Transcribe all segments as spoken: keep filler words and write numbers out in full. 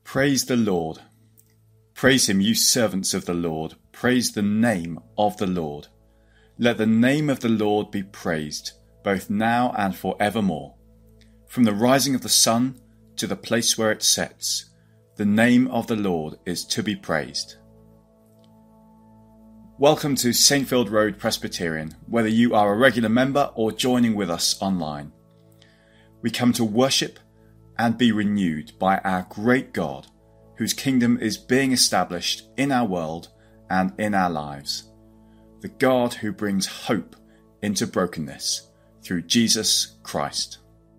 Praise the Lord. Praise him, you servants of the Lord. Praise the name of the Lord. Let the name of the Lord be praised, both now and forevermore. From the rising of the sun to the place where it sets, the name of the Lord is to be praised. Welcome to Saintfield Road Presbyterian, whether you are a regular member or joining with us online. We come to worship and be renewed by our great God, whose kingdom is being established in our world and in our lives. The God who brings hope into brokenness through Jesus Christ.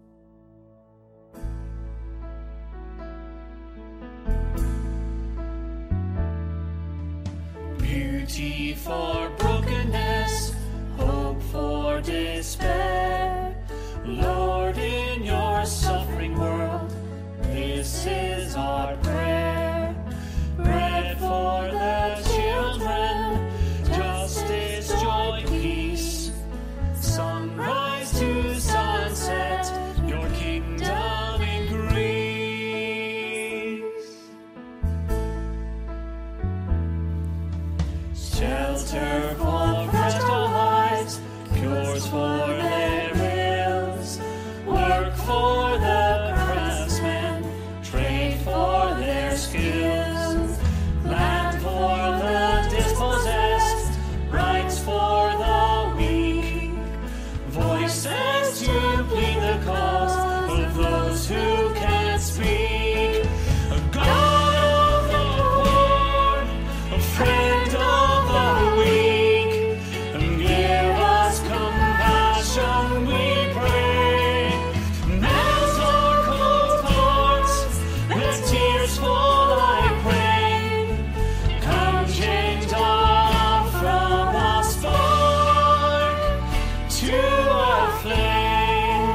Beauty for brokenness, hope for despair. Lord, in your suffering world, this is our prayer. Bread for the children, justice, joy, peace. Sunrise to sunset, your kingdom increase. Shelter for fragile lives, cures for their ills. Work for the craftsmen, trade for their skills. Land for the dispossessed, rights for the weak. Voices to plead the cause of those who can't speak. A God of the poor, a friend of the weak, and give us compassion, we pray. Melt our cold hearts, let tears fall like rain. Come change our love from a spark to a flame.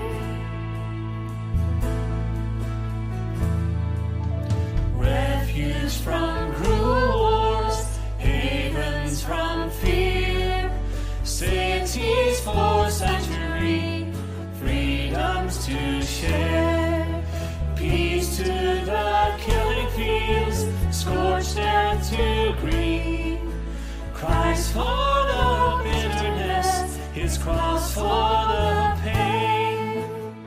Refuge from cruel wars, havens from fear. Cities for sanctuary, freedoms to share. Peace to the killing fields, scorched earth to green. Christ for the bitterness, his cross for the pain.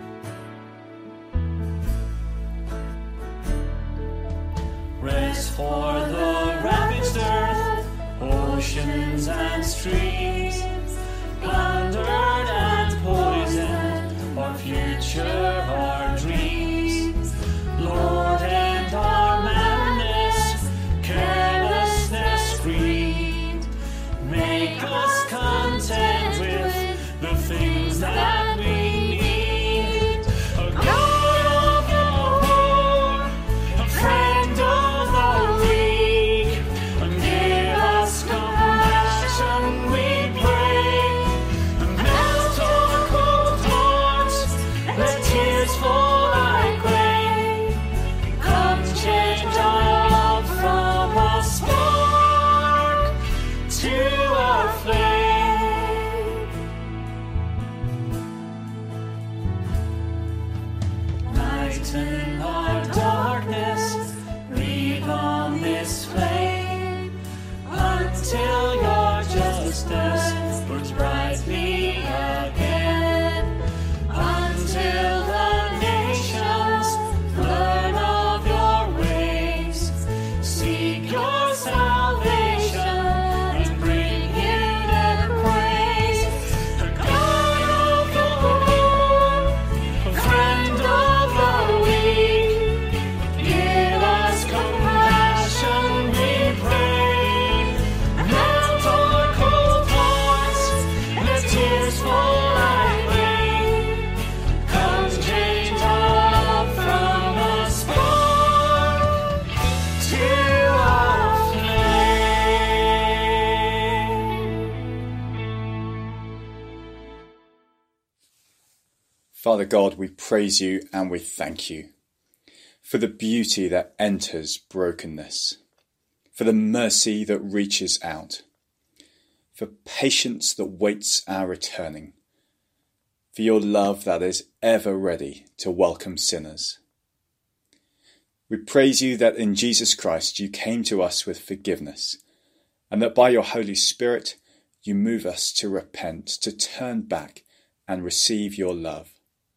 Rest for the ravaged earth, oceans and streams. Plundered and poisoned, our future, our dreams. Lord, end our madness, carelessness greed. Make us content with the things that we need. A God of the poor, a friend of the weak, and give us compassion, we pray. And melt our cold hearts, let tears fall like rain. Come change our love from a spark to a flame. Lighten our darkness, breathe on this flame, until your justice burns brightly again. Until the nations learn of your ways, seek your salvation and bring you their praise. A God of the poor, a friend of the weak, give us compassion, we pray. Melt our cold hearts, let tears fall like rain. Come change our love from a spark to a flame. Father God, we praise you and we thank you for the beauty that enters brokenness, for the mercy that reaches out, for patience that waits our returning, for your love that is ever ready to welcome sinners. We praise you that in Jesus Christ you came to us with forgiveness, and that by your Holy Spirit you move us to repent, to turn back and receive your love.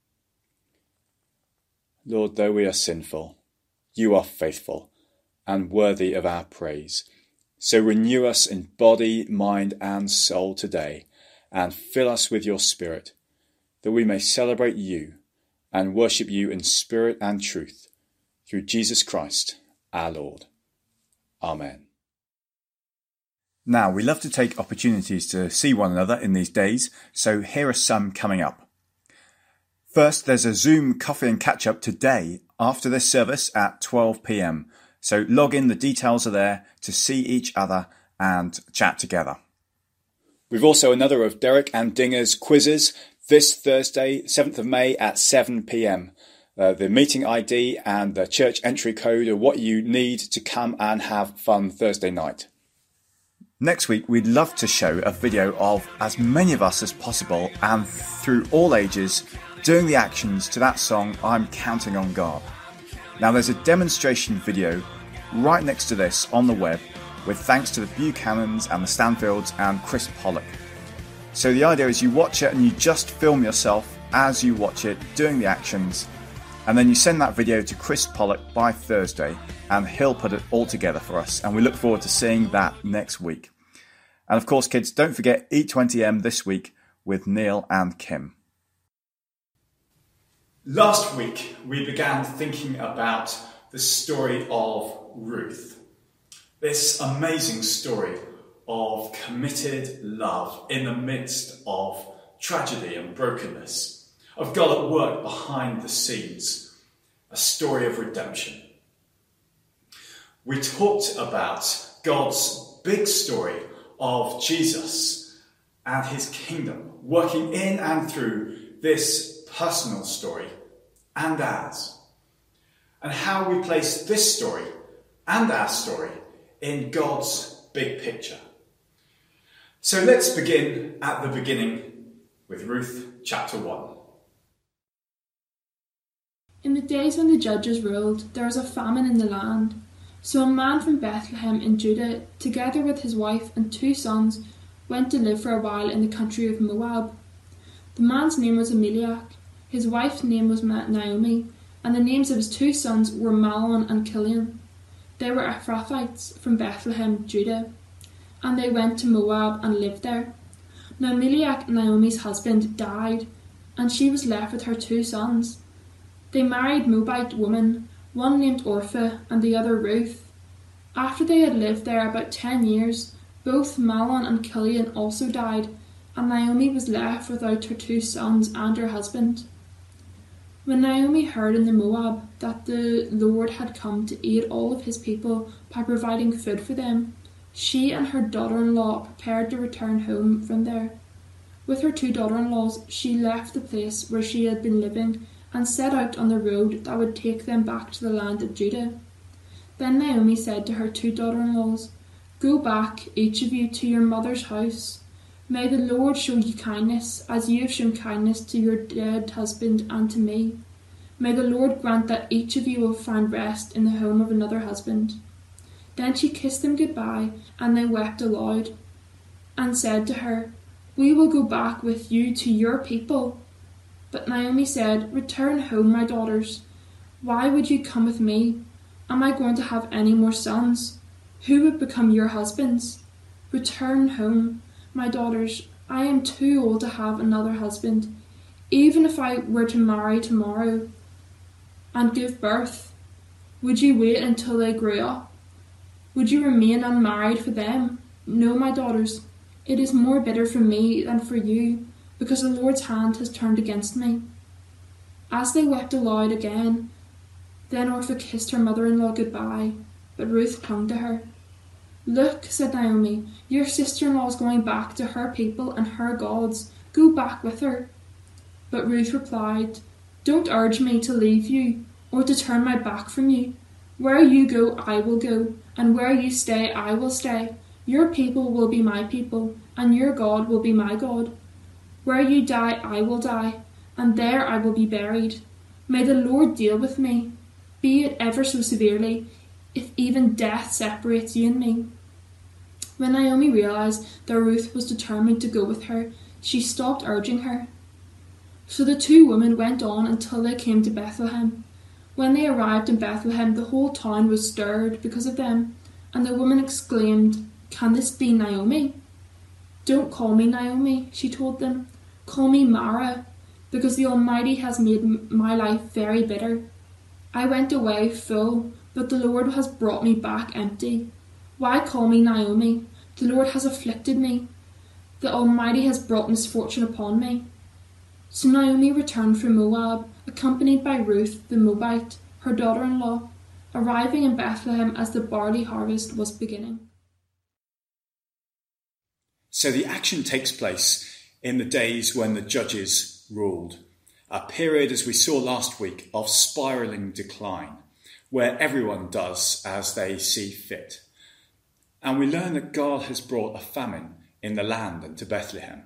Lord, though we are sinful, you are faithful and worthy of our praise. So renew us in body, mind and soul today, and fill us with your Spirit, that we may celebrate you and worship you in spirit and truth, through Jesus Christ, our Lord. Amen. Now, we love to take opportunities to see one another in these days, so here are some coming up. First, there's a Zoom coffee and catch-up today after this service at twelve p m, so log in, the details are there to see each other and chat together. We've also another of Derek and Dinger's quizzes this Thursday, seventh of May at seven p m. Uh, the meeting I D and the church entry code are what you need to come and have fun Thursday night. Next week, we'd love to show a video of as many of us as possible and through all ages doing the actions to that song, I'm Counting on God. Now, there's a demonstration video right next to this on the web with thanks to the Buchanans and the Stanfields and Chris Pollock. So the idea is you watch it and you just film yourself as you watch it doing the actions, and then you send that video to Chris Pollock by Thursday and he'll put it all together for us, and we look forward to seeing that next week. And of course, kids, don't forget E twenty M this week with Neil and Kim. Last week, we began thinking about the story of Ruth. This amazing story of committed love in the midst of tragedy and brokenness, of God at work behind the scenes, a story of redemption. We talked about God's big story of Jesus and his kingdom working in and through this personal story and ours, and how we place this story and our story in God's big picture. So let's begin at the beginning with Ruth chapter one. In the days when the judges ruled, there was a famine in the land. So a man from Bethlehem in Judah, together with his wife and two sons, went to live for a while in the country of Moab. The man's name was Elimelech, his wife's name was Naomi, and the names of his two sons were Mahlon and Chilion. They were Ephrathites from Bethlehem, Judah, and they went to Moab and lived there. Now Elimelech, Naomi's husband, died, and she was left with her two sons. They married Moabite women, one named Orpah and the other Ruth. After they had lived there about ten years, both Mahlon and Chilion also died, and Naomi was left without her two sons and her husband. When Naomi heard in the Moab that the Lord had come to aid all of his people by providing food for them, she and her daughter-in-law prepared to return home from there. With her two daughter-in-laws, she left the place where she had been living and set out on the road that would take them back to the land of Judah. Then Naomi said to her two daughter-in-laws, "Go back, each of you, to your mother's house. May the Lord show you kindness, as you have shown kindness to your dead husband and to me. May the Lord grant that each of you will find rest in the home of another husband." Then she kissed them goodbye, and they wept aloud, and said to her, "We will go back with you to your people." But Naomi said, "Return home, my daughters. Why would you come with me? Am I going to have any more sons? Who would become your husbands? Return home, my daughters. I am too old to have another husband. Even if I were to marry tomorrow and give birth, would you wait until they grew up? Would you remain unmarried for them? No, my daughters. It is more bitter for me than for you, because the Lord's hand has turned against me." As they wept aloud again, then Orpah kissed her mother-in-law goodbye, but Ruth clung to her. "Look," said Naomi, "your sister-in-law is going back to her people and her gods. Go back with her." But Ruth replied, "Don't urge me to leave you or to turn my back from you. Where you go, I will go, and where you stay, I will stay. Your people will be my people, and your God will be my God. Where you die, I will die, and there I will be buried. May the Lord deal with me. be it ever so severely, if even death separates you and me." When Naomi realised that Ruth was determined to go with her, she stopped urging her. So the two women went on until they came to Bethlehem. When they arrived in Bethlehem, the whole town was stirred because of them, and the woman exclaimed, "Can this be Naomi?" "Don't call me Naomi," she told them. "Call me Mara, because the Almighty has made my life very bitter. I went away full, but the Lord has brought me back empty. Why call me Naomi? The Lord has afflicted me. The Almighty has brought misfortune upon me." So Naomi returned from Moab, accompanied by Ruth the Moabite, her daughter-in-law, arriving in Bethlehem as the barley harvest was beginning. So the action takes place in the days when the judges ruled, a period, as we saw last week, of spiralling decline, where everyone does as they see fit. And we learn that God has brought a famine in the land and to Bethlehem.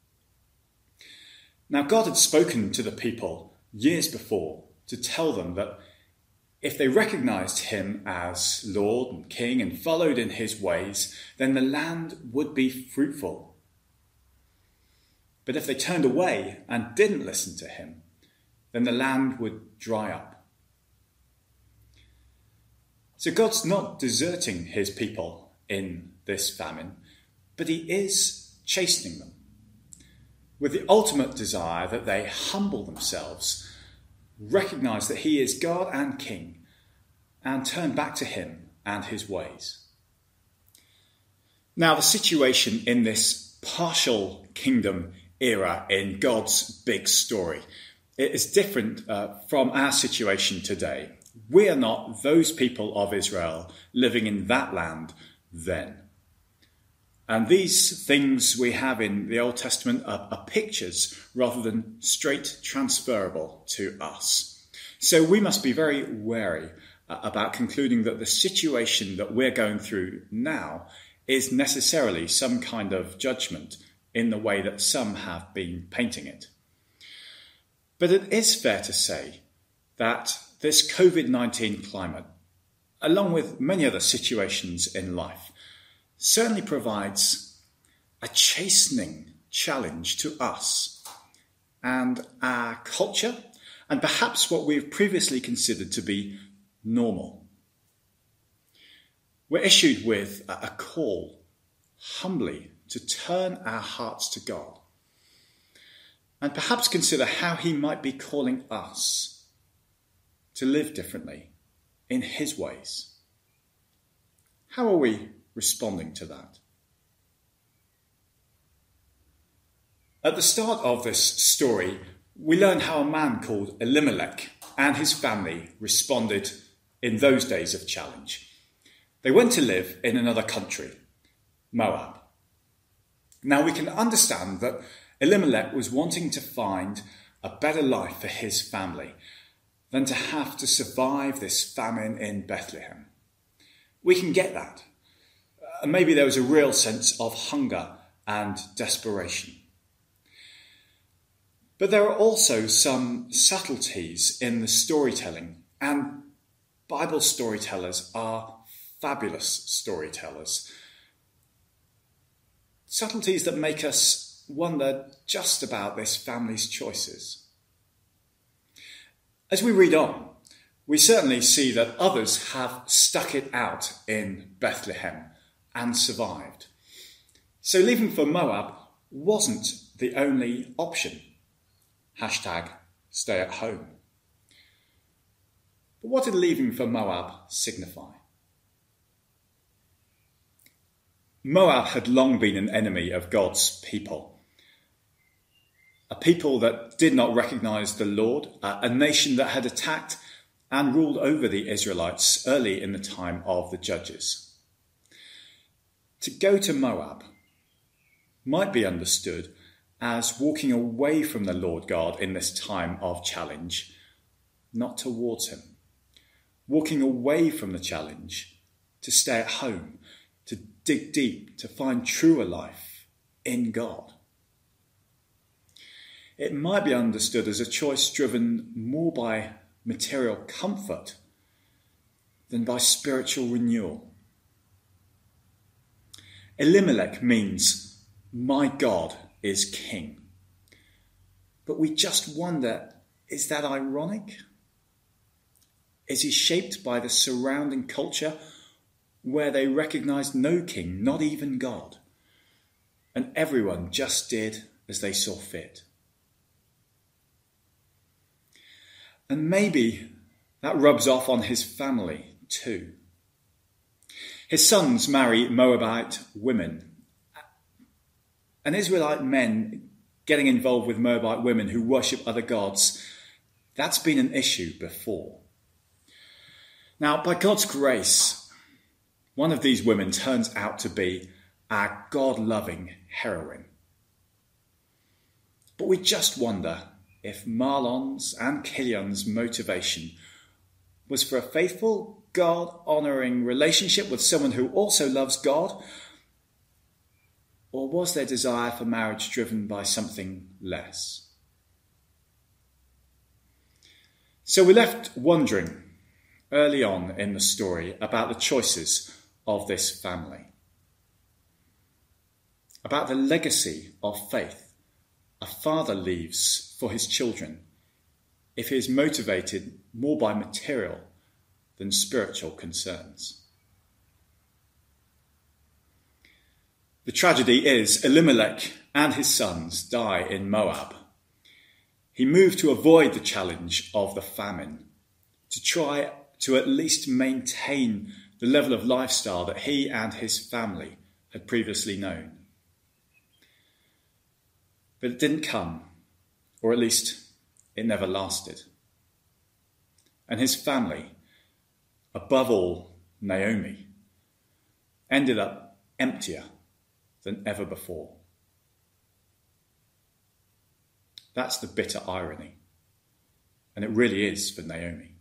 Now, God had spoken to the people years before to tell them that if they recognised him as Lord and King and followed in his ways, then the land would be fruitful. But if they turned away and didn't listen to him, then the land would dry up. So God's not deserting his people in this famine, but he is chastening them, with the ultimate desire that they humble themselves, recognise that he is God and King, and turn back to him and his ways. Now, the situation in this partial kingdom era in God's big story, it is different uh, from our situation today. We are not those people of Israel living in that land then. And these things we have in the Old Testament are, are pictures rather than straight transferable to us. So we must be very wary uh, about concluding that the situation that we're going through now is necessarily some kind of judgment in the way that some have been painting it. But it is fair to say that this covid nineteen climate, along with many other situations in life, certainly provides a chastening challenge to us and our culture, and perhaps what we've previously considered to be normal. We're issued with a call, humbly, to turn our hearts to God, and perhaps consider how he might be calling us to live differently in his ways. How are we responding to that? At the start of this story, we learn how a man called Elimelech and his family responded in those days of challenge. They went to live in another country, Moab. Now we can understand that Elimelech was wanting to find a better life for his family than to have to survive this famine in Bethlehem. We can get that. And maybe there was a real sense of hunger and desperation. But there are also some subtleties in the storytelling, and Bible storytellers are fabulous storytellers. Subtleties that make us wonder just about this family's choices. As we read on, we certainly see that others have stuck it out in Bethlehem and survived. So leaving for Moab wasn't the only option. Hashtag stay at home. But what did leaving for Moab signify? Moab had long been an enemy of God's people. A people that did not recognise the Lord, a nation that had attacked and ruled over the Israelites early in the time of the Judges. To go to Moab might be understood as walking away from the Lord God in this time of challenge, not towards him. Walking away from the challenge to stay at home, to dig deep, to find truer life in God. It might be understood as a choice driven more by material comfort than by spiritual renewal. Elimelech means, my God is king. But we just wonder, is that ironic? Is he shaped by the surrounding culture where they recognized no king, not even God, and everyone just did as they saw fit? And maybe that rubs off on his family too. His sons marry Moabite women, and Israelite men getting involved with Moabite women who worship other gods, that's been an issue before. Now, by God's grace, one of these women turns out to be our God-loving heroine. But we just wonder if Mahlon's and Kilion's motivation was for a faithful, God-honouring relationship with someone who also loves God, or was their desire for marriage driven by something less? So we're left wondering early on in the story about the choices of this family, about the legacy of faith a father leaves for his children if he is motivated more by material than spiritual concerns. The tragedy is Elimelech and his sons die in Moab. He moved to avoid the challenge of the famine, to try to at least maintain the level of lifestyle that he and his family had previously known. But it didn't come, or at least it never lasted. And his family, above all Naomi, ended up emptier than ever before. That's the bitter irony, and it really is for Naomi.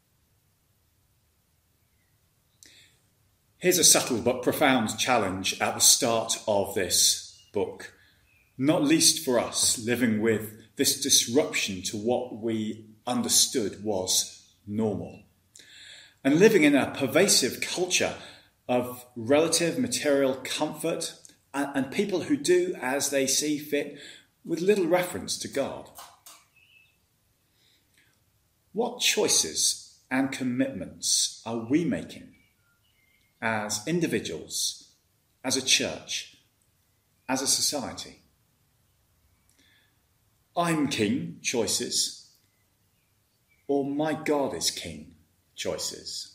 Here's a subtle but profound challenge at the start of this book, not least for us living with this disruption to what we understood was normal, and living in a pervasive culture of relative material comfort and, and people who do as they see fit with little reference to God. What choices and commitments are we making as individuals, as a church, as a society? I'm king choices, or my God is king choices?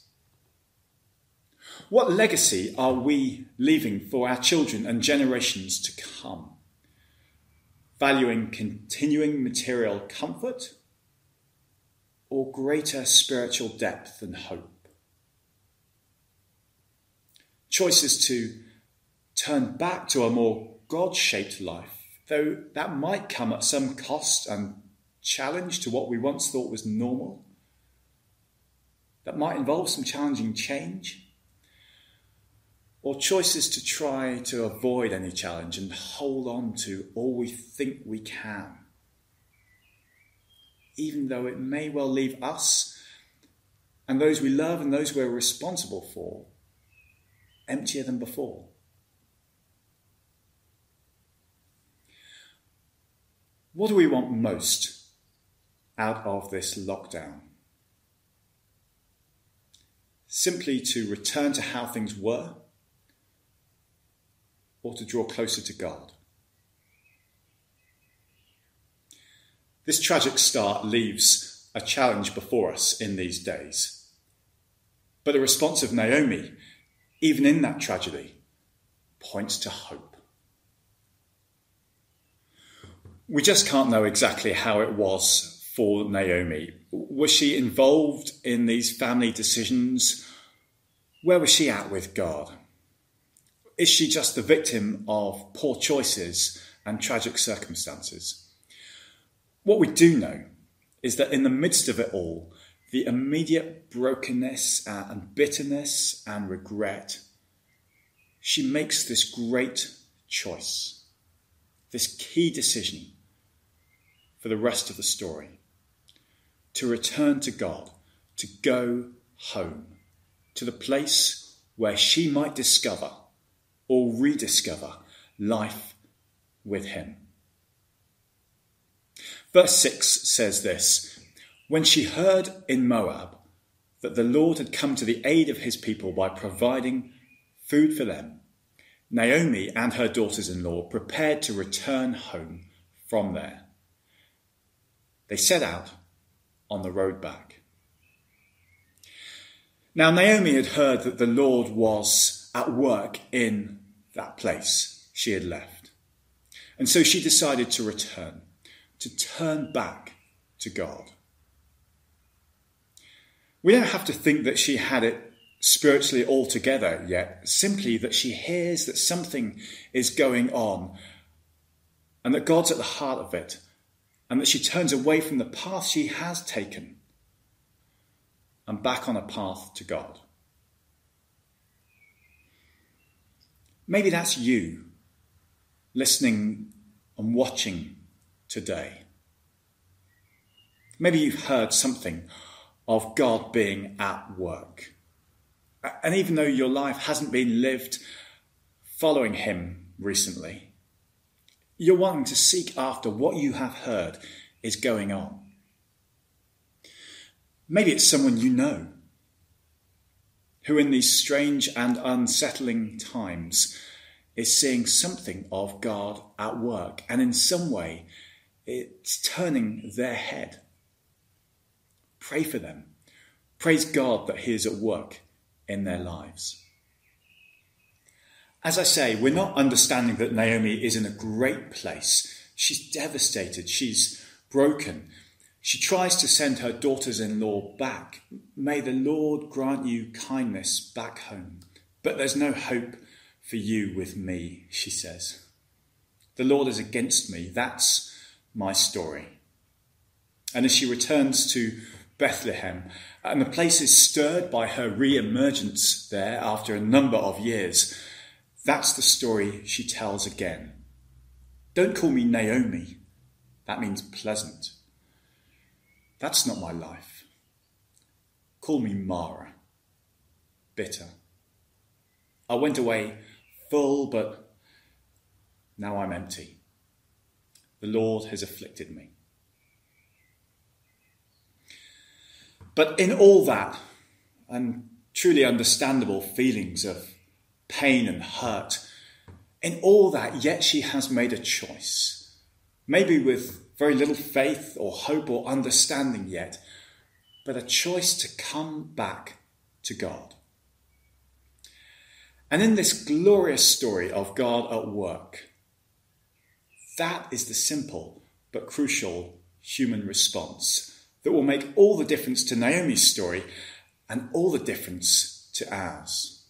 What legacy are we leaving for our children and generations to come? Valuing continuing material comfort or greater spiritual depth and hope? Choices to turn back to a more God-shaped life, though that might come at some cost and challenge to what we once thought was normal. That might involve some challenging change. Or choices to try to avoid any challenge and hold on to all we think we can, even though it may well leave us and those we love and those we're responsible for emptier than before. What do we want most out of this lockdown? Simply to return to how things were, or to draw closer to God? This tragic start leaves a challenge before us in these days. But the response of Naomi, even in that tragedy, points to hope. We just can't know exactly how it was for Naomi. Was she involved in these family decisions? Where was she at with God? Is she just the victim of poor choices and tragic circumstances? What we do know is that in the midst of it all, the immediate brokenness and bitterness and regret, she makes this great choice, this key decision for the rest of the story, to return to God, to go home, to the place where she might discover or rediscover life with him. Verse six says this: when she heard in Moab that the Lord had come to the aid of his people by providing food for them, Naomi and her daughters-in-law prepared to return home from there. They set out on the road back. Now Naomi had heard that the Lord was at work in that place she had left. And so she decided to return, to turn back to God. We don't have to think that she had it spiritually all together yet, simply that she hears that something is going on and that God's at the heart of it, and that she turns away from the path she has taken and back on a path to God. Maybe that's you listening and watching today. Maybe you've heard something of God being at work. And even though your life hasn't been lived following him recently, you're wanting to seek after what you have heard is going on. Maybe it's someone you know who in these strange and unsettling times is seeing something of God at work, and in some way it's turning their head. Pray for them. Praise God that he is at work in their lives. As I say, we're not understanding that Naomi is in a great place. She's devastated. She's broken. She tries to send her daughters-in-law back. May the Lord grant you kindness back home. But there's no hope for you with me, she says. The Lord is against me. That's my story. And as she returns to Bethlehem, and the place is stirred by her re-emergence there after a number of years, that's the story she tells again. Don't call me Naomi. That means pleasant. That's not my life. Call me Mara. Bitter. I went away full, but now I'm empty. The Lord has afflicted me. But in all that, and truly understandable feelings of pain and hurt, in all that, yet she has made a choice. Maybe with very little faith or hope or understanding yet, but a choice to come back to God. And in this glorious story of God at work, that is the simple but crucial human response that will make all the difference to Naomi's story and all the difference to ours.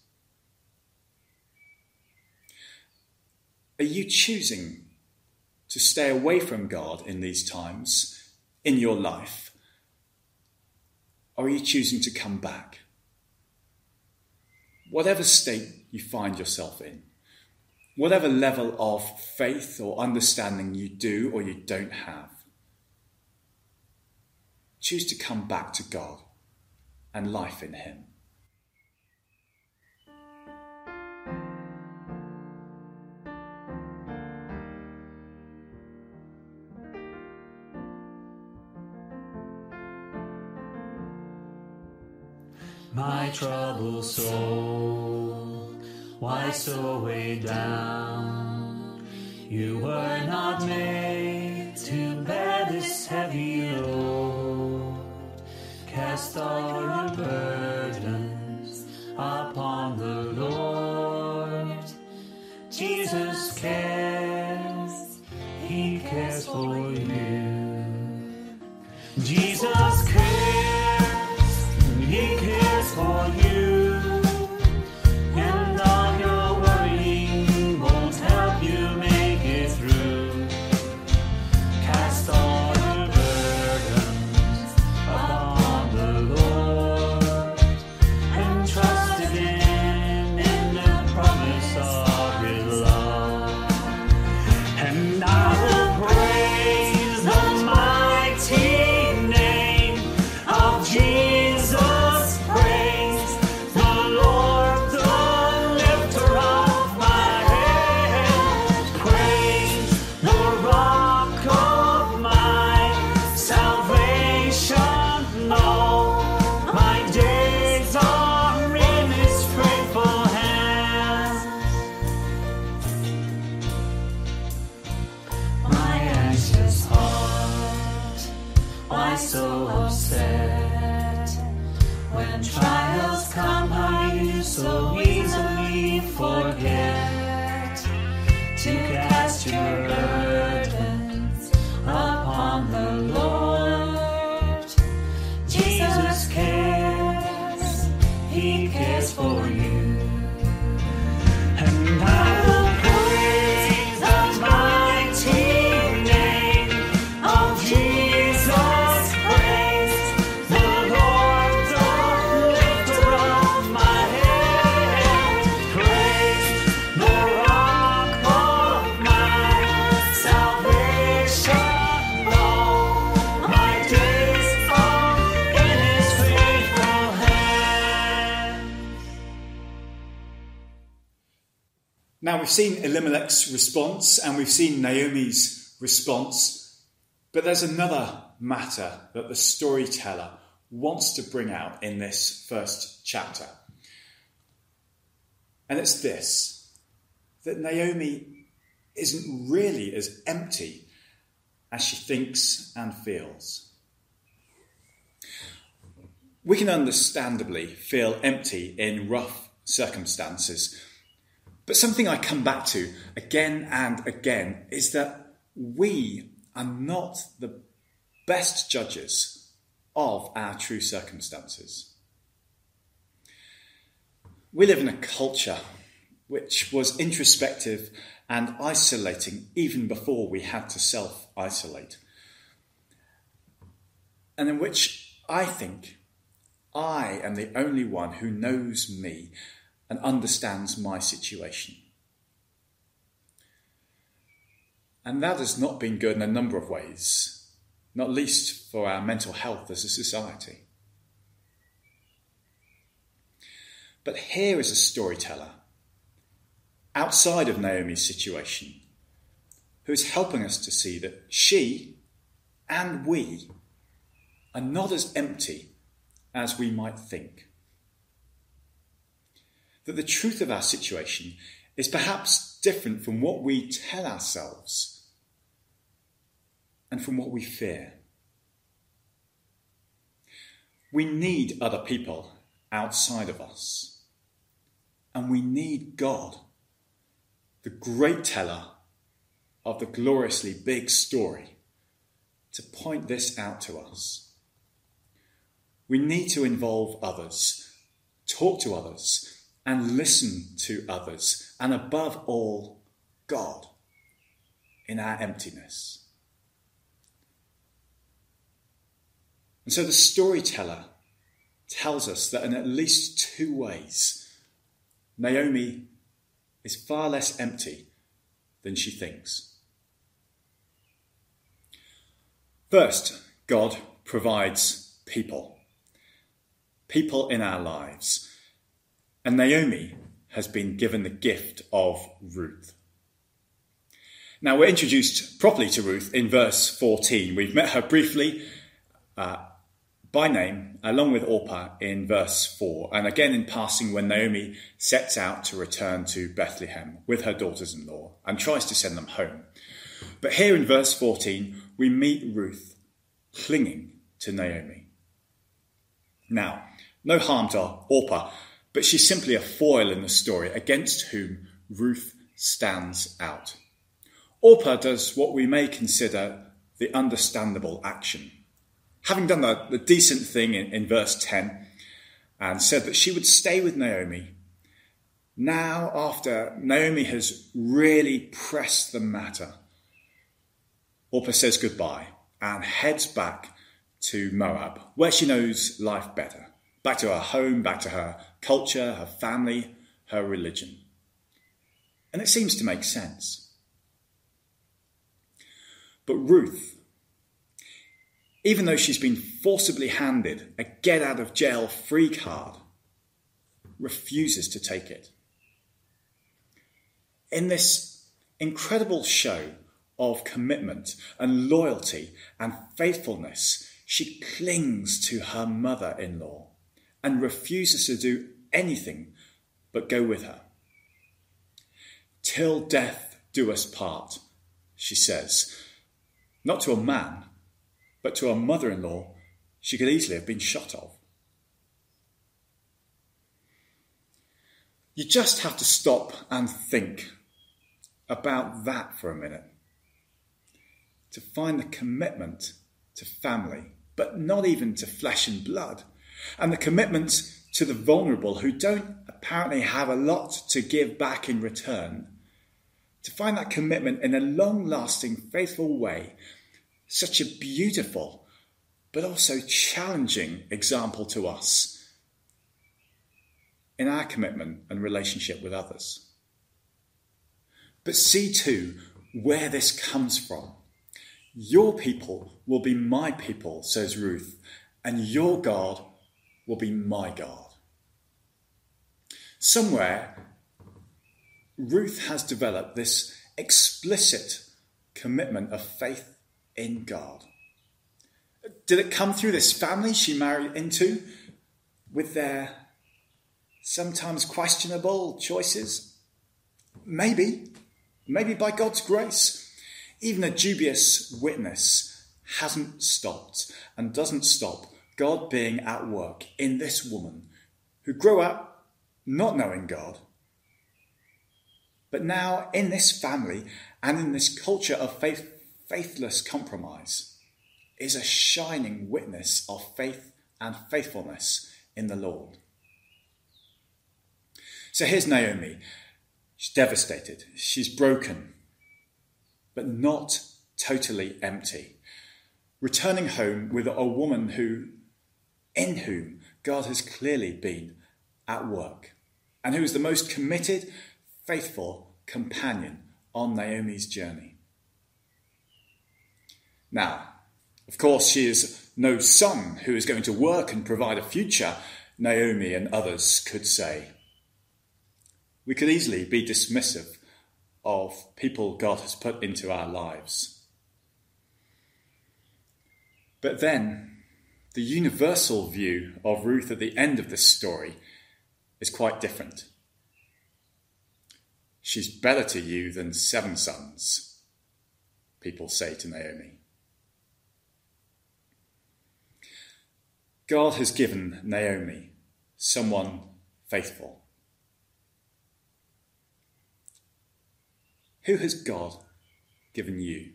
Are you choosing to stay away from God in these times in your life? Or are you choosing to come back? Whatever state you find yourself in, whatever level of faith or understanding you do or you don't have, choose to come back to God and life in him. My troubled soul, why so weighed down? You were not made to bear this heavy load. Cast all your burdens upon the Lord. Jesus cares, he cares for you. Jesus cares, he cares for you. And all your worrying won't help you make it through. Cast all your burdens upon the Lord and trust again in the promise of his love. And I will praise the mighty name When trials come, how you so easily forget to cast your burdens upon the Lord. Jesus cares, he cares for you. And I will praise the mighty name of Jesus Christ, the Lord, the lifter of my head. Praise the rock of my salvation. All my days are in his faithful hand. Now, we've seen Elimelech's response and we've seen Naomi's response, but there's another matter that the storyteller wants to bring out in this first chapter. And it's this, that Naomi isn't really as empty as she thinks and feels. We can understandably feel empty in rough circumstances. But something I come back to again and again is that we are not the best judges of our true circumstances. We live in a culture which was introspective and isolating even before we had to self-isolate, and in which I think I am the only one who knows me and understands my situation. And that has not been good in a number of ways, not least for our mental health as a society. But here is a storyteller, outside of Naomi's situation, who is helping us to see that she and we are not as empty as we might think. That the truth of our situation is perhaps different from what we tell ourselves and from what we fear. We need other people outside of us, and we need God, the great teller of the gloriously big story, to point this out to us. We need to involve others, talk to others, and listen to others, and above all, God, in our emptiness. And so the storyteller tells us that in at least two ways, Naomi is far less empty than she thinks. First, God provides people, people in our lives. And Naomi has been given the gift of Ruth. Now, we're introduced properly to Ruth in verse fourteen. We've met her briefly uh, by name, along with Orpah in verse four, and again in passing when Naomi sets out to return to Bethlehem with her daughters-in-law and tries to send them home. But here in verse fourteen, we meet Ruth clinging to Naomi. Now, no harm to Orpah, but she's simply a foil in the story against whom Ruth stands out. Orpah does what we may consider the understandable action. Having done the, the decent thing in, in verse ten and said that she would stay with Naomi, now after Naomi has really pressed the matter, Orpah says goodbye and heads back to Moab, where she knows life better. Back to her home, back to her culture, her family, her religion. And it seems to make sense. But Ruth, even though she's been forcibly handed a get-out-of-jail-free card, refuses to take it. In this incredible show of commitment and loyalty and faithfulness, she clings to her mother-in-law and refuses to do anything but go with her. Till death do us part, she says, not to a man, but to a mother-in-law she could easily have been shot of. You just have to stop and think about that for a minute. To find the commitment to family, but not even to flesh and blood, and the commitment to the vulnerable who don't apparently have a lot to give back in return. To find that commitment in a long-lasting, faithful way, such a beautiful but also challenging example to us in our commitment and relationship with others. But see too where this comes from. Your people will be my people, says Ruth, and your God will be my God. Somewhere, Ruth has developed this explicit commitment of faith in God. Did it come through this family she married into with their sometimes questionable choices? Maybe. Maybe by God's grace. Even a dubious witness hasn't stopped and doesn't stop God being at work in this woman who grew up not knowing God, but now in this family and in this culture of faith, faithless compromise is a shining witness of faith and faithfulness in the Lord. So here's Naomi. She's devastated. She's broken, but not totally empty. Returning home with a woman who, in whom God has clearly been at work, and who is the most committed, faithful companion on Naomi's journey. Now, of course, she is no son who is going to work and provide a future, Naomi and others could say. We could easily be dismissive of people God has put into our lives. But then, the universal view of Ruth at the end of this story is quite different. She's better to you than seven sons, people say to Naomi. God has given Naomi someone faithful. Who has God given you?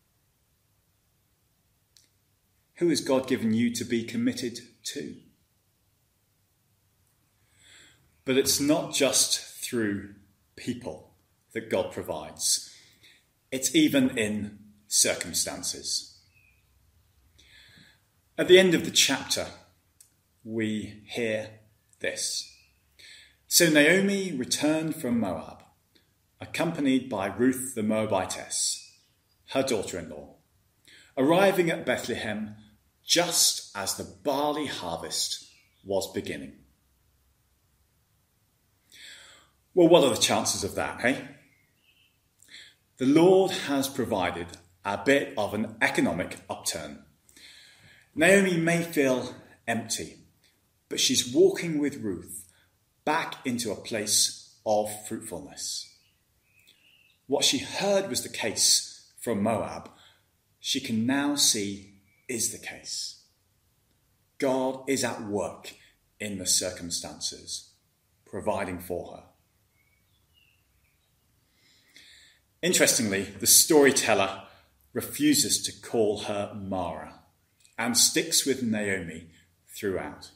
Who has God given you to be committed to? But it's not just through people that God provides. It's even in circumstances. At the end of the chapter, we hear this. So Naomi returned from Moab, accompanied by Ruth the Moabitess, her daughter-in-law, arriving at Bethlehem just as the barley harvest was beginning. Well, what are the chances of that, hey? The Lord has provided a bit of an economic upturn. Naomi may feel empty, but she's walking with Ruth back into a place of fruitfulness. What she heard was the case from Moab, she can now see is the case. God is at work in the circumstances, providing for her. Interestingly, the storyteller refuses to call her Mara and sticks with Naomi throughout.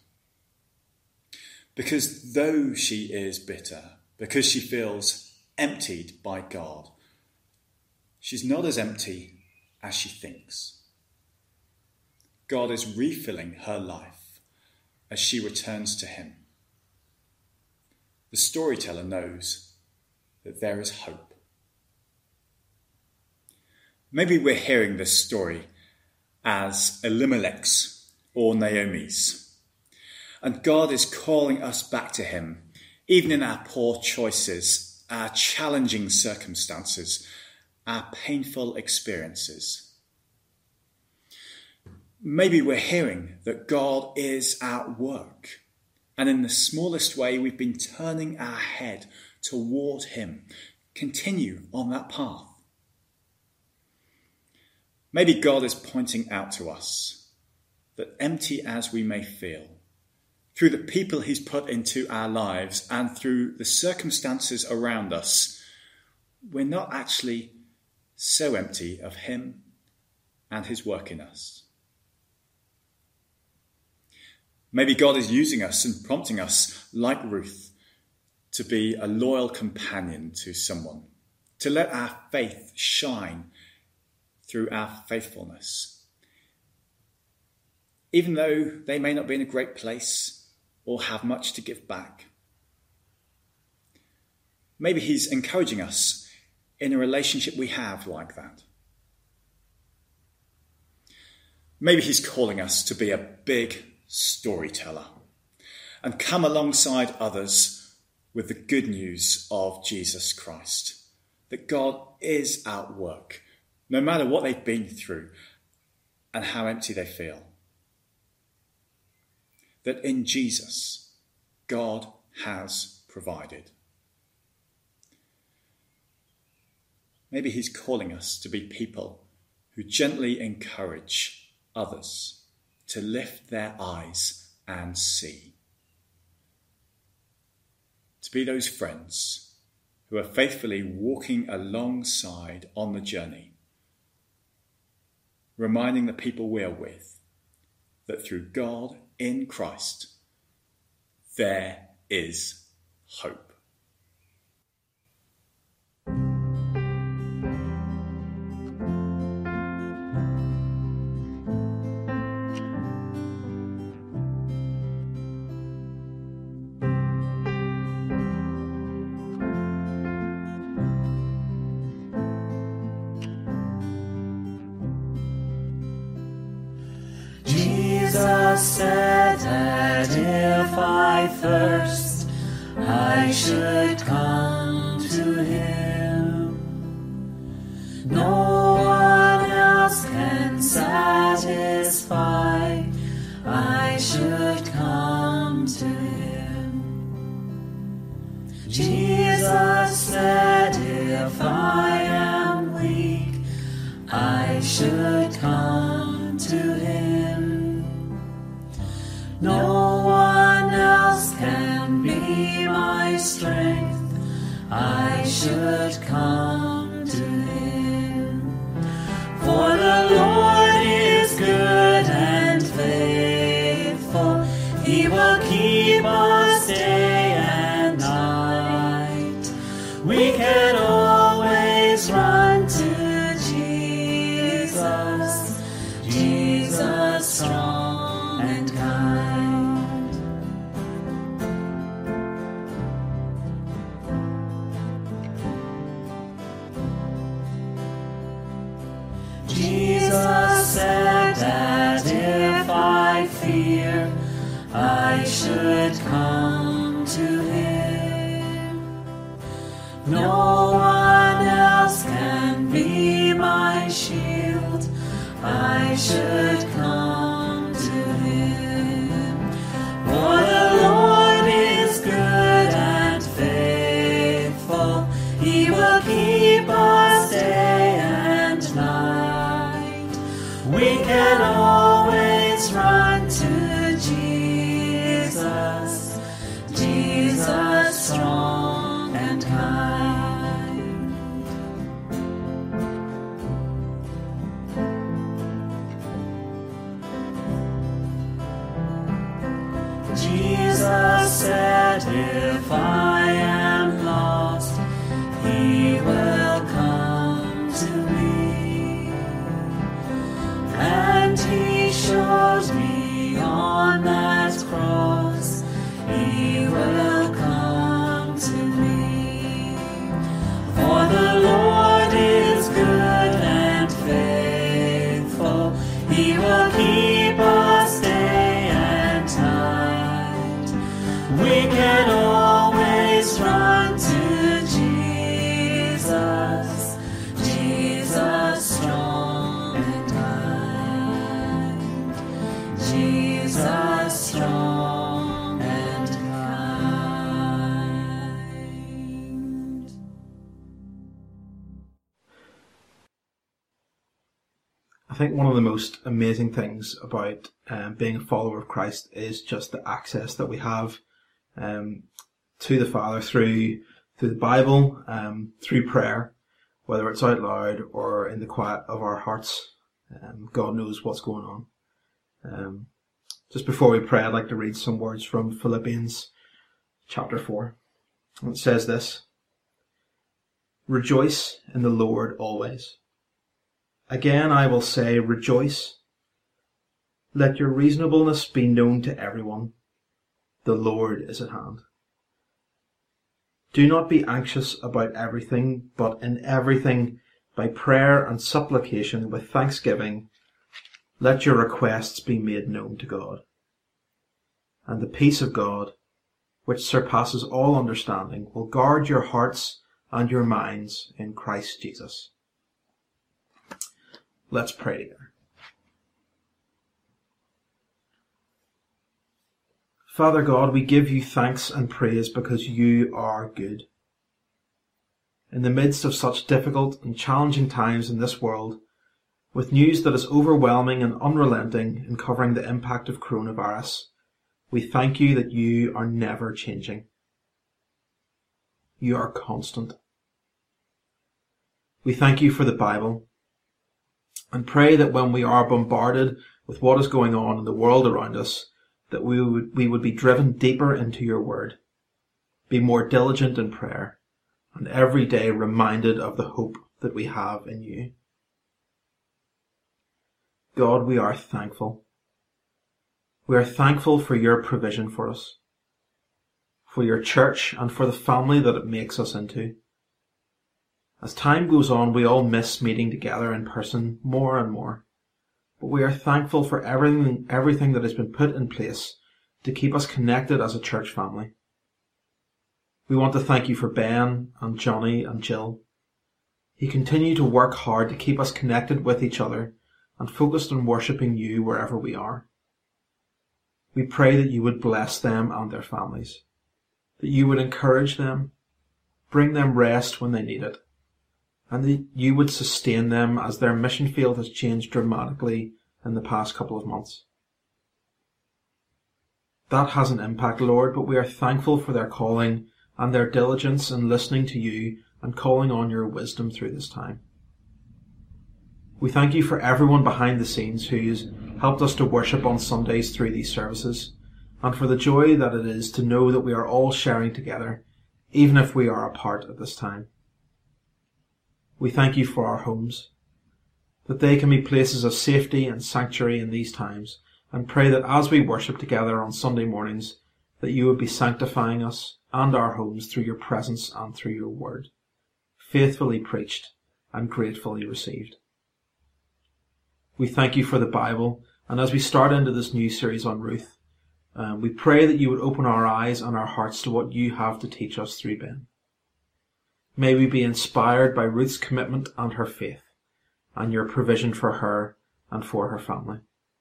Because though she is bitter, because she feels emptied by God, she's not as empty as she thinks. God is refilling her life as she returns to him. The storyteller knows that there is hope. Maybe we're hearing this story as Elimelech's or Naomi's, and God is calling us back to him, even in our poor choices, our challenging circumstances, our painful experiences. Maybe we're hearing that God is at work, and in the smallest way we've been turning our head toward him. Continue on that path. Maybe God is pointing out to us that empty as we may feel, through the people he's put into our lives and through the circumstances around us, we're not actually so empty of him and his work in us. Maybe God is using us and prompting us, like Ruth, to be a loyal companion to someone, to let our faith shine through our faithfulness. Even though they may not be in a great place or have much to give back. Maybe he's encouraging us in a relationship we have like that. Maybe he's calling us to be a big storyteller and come alongside others with the good news of Jesus Christ, that God is at work, no matter what they've been through and how empty they feel. That in Jesus, God has provided. Maybe he's calling us to be people who gently encourage others to lift their eyes and see. To be those friends who are faithfully walking alongside on the journey, reminding the people we are with that through God in Christ, there is hope. Jesus said that if I thirst, I should come to him. No one else can satisfy. I should come to him. Jesus said if I am weak, I should come to him. No one else can be my strength. I should come to him. For the Lord is good and faithful. He will keep us day and night. We can always run to Jesus, Jesus strong and kind. Jesus said that if I fear, I should come to him. No one else can be my shield. I should come to him. For the Lord is good and faithful. He will keep us day and night. We can always run to Jesus, Jesus strong and kind. Jesus said if I am lost, he will come to me. And he showed me on that cross, he will come to me. For the Lord is good and faithful. He will keep us day and night. We can always run to Jesus, Jesus strong and kind. Jesus strong and kind. I think one of the most amazing things about um, being a follower of Christ is just the access that we have um, to the Father through through the Bible, um, through prayer, whether it's out loud or in the quiet of our hearts. Um, God knows what's going on. Um, just before we pray, I'd like to read some words from Philippians chapter four. And it says this: "Rejoice in the Lord always. Again I will say, rejoice. Let your reasonableness be known to everyone. The Lord is at hand. Do not be anxious about everything, but in everything, by prayer and supplication with thanksgiving, let your requests be made known to God. And the peace of God, which surpasses all understanding, will guard your hearts and your minds in Christ Jesus." Let's pray together. Father God, we give you thanks and praise because you are good. In the midst of such difficult and challenging times in this world, with news that is overwhelming and unrelenting in covering the impact of coronavirus, we thank you that you are never changing. You are constant. We thank you for the Bible and pray that when we are bombarded with what is going on in the world around us, that we would, we would be driven deeper into your word, be more diligent in prayer, and every day reminded of the hope that we have in you. God, we are thankful. We are thankful for your provision for us, for your church, and for the family that it makes us into. As time goes on, we all miss meeting together in person more and more. But we are thankful for everything, everything that has been put in place to keep us connected as a church family. We want to thank you for Ben and Johnny and Jill. You continue to work hard to keep us connected with each other and focused on worshipping you wherever we are. We pray that you would bless them and their families, that you would encourage them, bring them rest when they need it, and that you would sustain them as their mission field has changed dramatically in the past couple of months. That has an impact, Lord, but we are thankful for their calling and their diligence in listening to you and calling on your wisdom through this time. We thank you for everyone behind the scenes who has helped us to worship on Sundays through these services, and for the joy that it is to know that we are all sharing together, even if we are apart at this time. We thank you for our homes, that they can be places of safety and sanctuary in these times, and pray that as we worship together on Sunday mornings, that you would be sanctifying us and our homes through your presence and through your word, faithfully preached and gratefully received. We thank you for the Bible, and as we start into this new series on Ruth, um, we pray that you would open our eyes and our hearts to what you have to teach us through Ben. May we be inspired by Ruth's commitment and her faith, and your provision for her and for her family.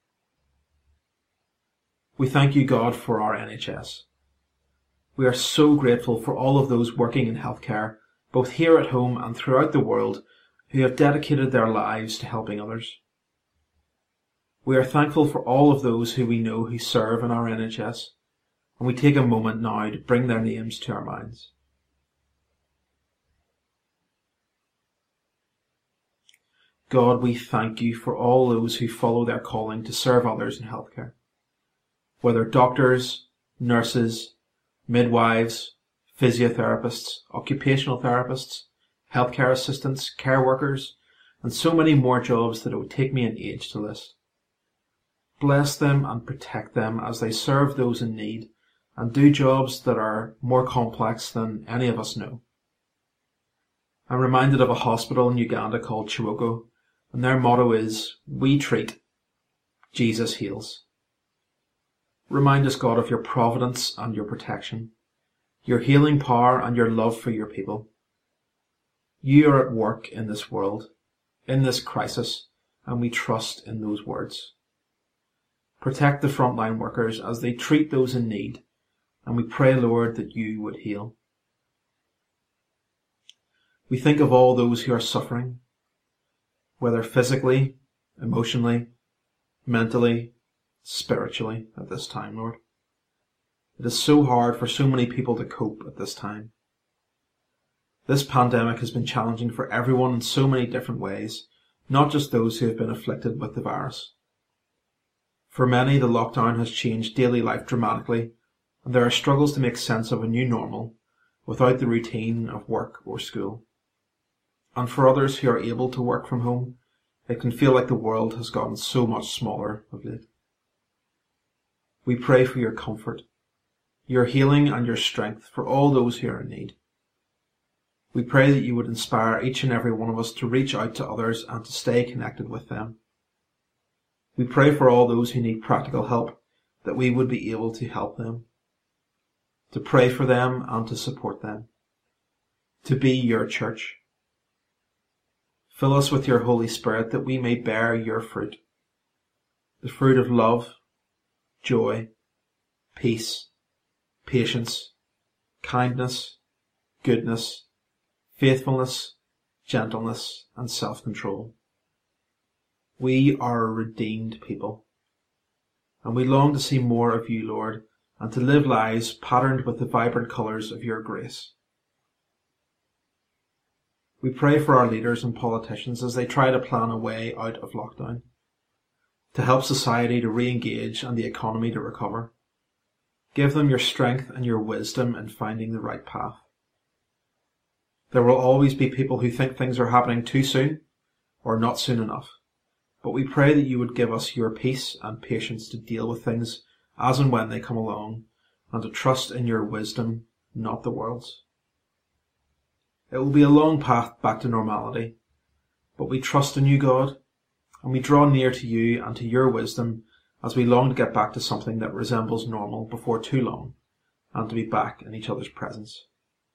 We thank you, God, for our N H S. We are so grateful for all of those working in healthcare, both here at home and throughout the world, who have dedicated their lives to helping others. We are thankful for all of those who we know who serve in our N H S, and we take a moment now to bring their names to our minds. God, we thank you for all those who follow their calling to serve others in healthcare, whether doctors, nurses, midwives, physiotherapists, occupational therapists, healthcare assistants, care workers, and so many more jobs that it would take me an age to list. Bless them and protect them as they serve those in need and do jobs that are more complex than any of us know. I'm reminded of a hospital in Uganda called Chiroko, and their motto is, "We treat, Jesus heals." Remind us, God, of your providence and your protection, your healing power and your love for your people. You are at work in this world, in this crisis, and we trust in those words. Protect the frontline workers as they treat those in need, and we pray, Lord, that you would heal. We think of all those who are suffering, whether physically, emotionally, mentally, spiritually at this time, Lord. It is so hard for so many people to cope at this time. This pandemic has been challenging for everyone in so many different ways, not just those who have been afflicted with the virus. For many, the lockdown has changed daily life dramatically, and there are struggles to make sense of a new normal without the routine of work or school. And for others who are able to work from home, it can feel like the world has gotten so much smaller of late. We pray for your comfort, your healing and your strength for all those who are in need. We pray that you would inspire each and every one of us to reach out to others and to stay connected with them. We pray for all those who need practical help, that we would be able to help them, to pray for them and to support them, to be your church. Fill us with your Holy Spirit that we may bear your fruit, the fruit of love, joy, peace, patience, kindness, goodness, faithfulness, gentleness, and self-control. We are a redeemed people, and we long to see more of you, Lord, and to live lives patterned with the vibrant colours of your grace. We pray for our leaders and politicians as they try to plan a way out of lockdown, to help society to re-engage and the economy to recover. Give them your strength and your wisdom in finding the right path. There will always be people who think things are happening too soon or not soon enough, but we pray that you would give us your peace and patience to deal with things as and when they come along, and to trust in your wisdom, not the world's. It will be a long path back to normality, but we trust in you, God, and we draw near to you and to your wisdom as we long to get back to something that resembles normal before too long, and to be back in each other's presence.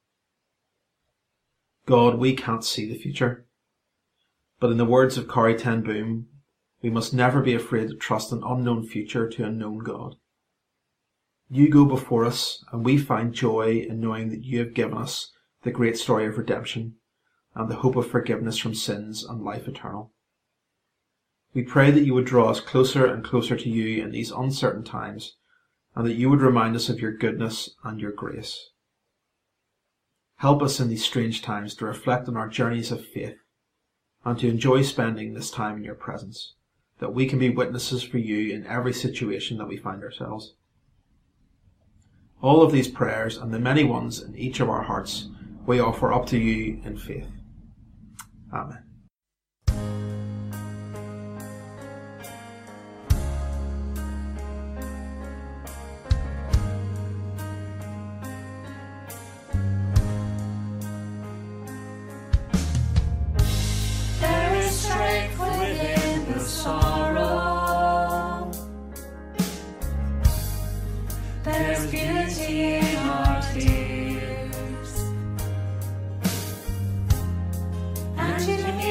God, we can't see the future, but in the words of Corrie ten Boom, we must never be afraid to trust an unknown future to a known God. You go before us, and we find joy in knowing that you have given us the great story of redemption and the hope of forgiveness from sins and life eternal. We pray that you would draw us closer and closer to you in these uncertain times, and that you would remind us of your goodness and your grace. Help us in these strange times to reflect on our journeys of faith and to enjoy spending this time in your presence, that we can be witnesses for you in every situation that we find ourselves. All of these prayers and the many ones in each of our hearts we offer up to you in faith. Amen. There is strength within the sorrow. There's beauty in our tears. And in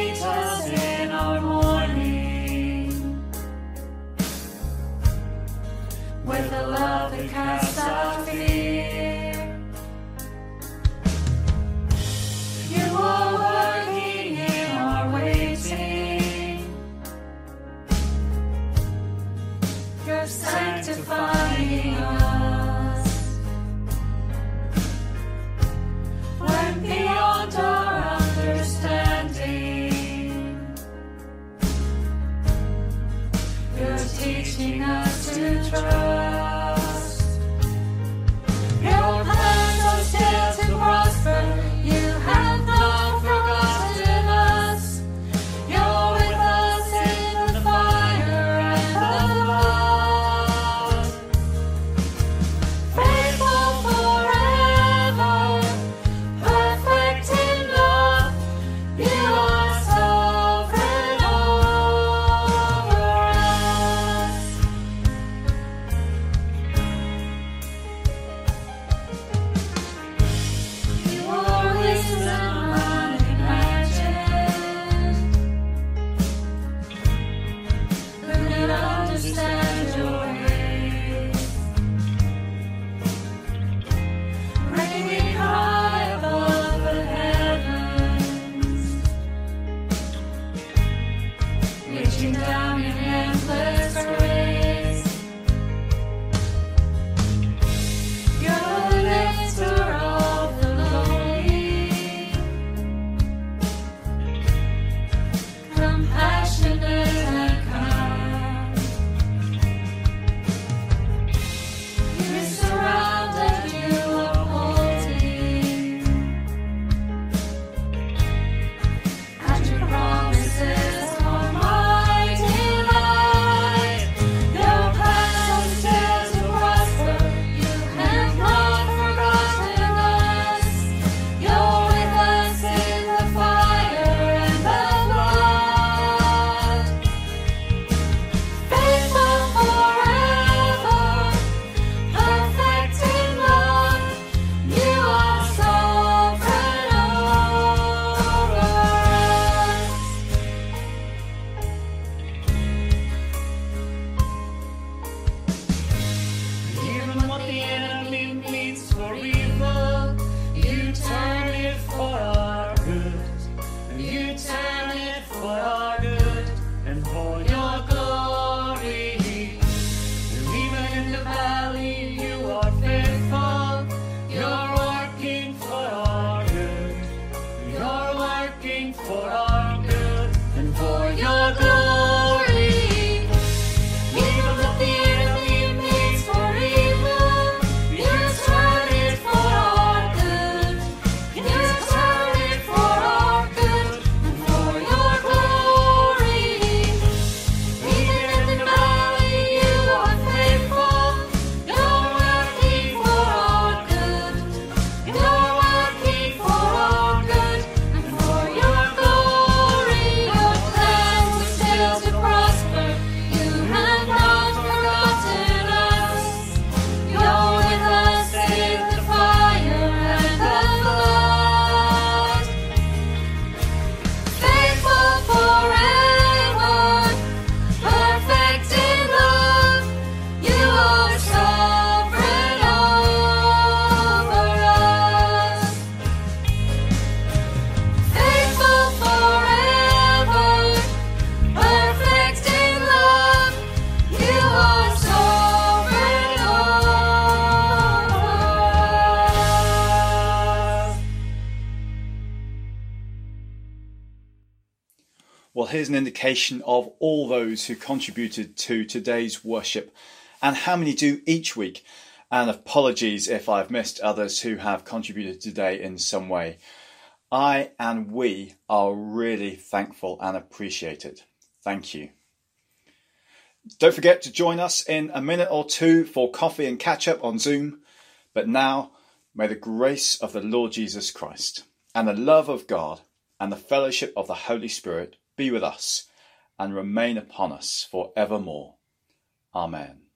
Well, here's an indication of all those who contributed to today's worship and how many do each week. And apologies if I've missed others who have contributed today in some way. I and we are really thankful and appreciate it. Thank you. Don't forget to join us in a minute or two for coffee and catch up on Zoom. But now, may the grace of the Lord Jesus Christ and the love of God and the fellowship of the Holy Spirit be with us and remain upon us for evermore. Amen.